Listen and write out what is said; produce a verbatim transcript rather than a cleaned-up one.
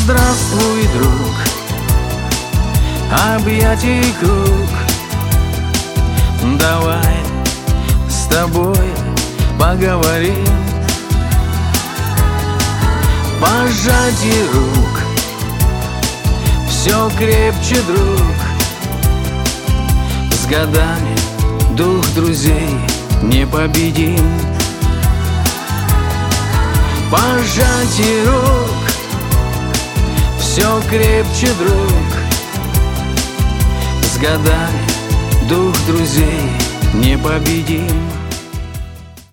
здравствуй, друг, объятий круг. Давай с тобой поговорим. Пожатие рук, все крепче, друг. С годами дух друзей непобедим. Пожатие рук, все крепче, друг. С годами дух друзей непобедим.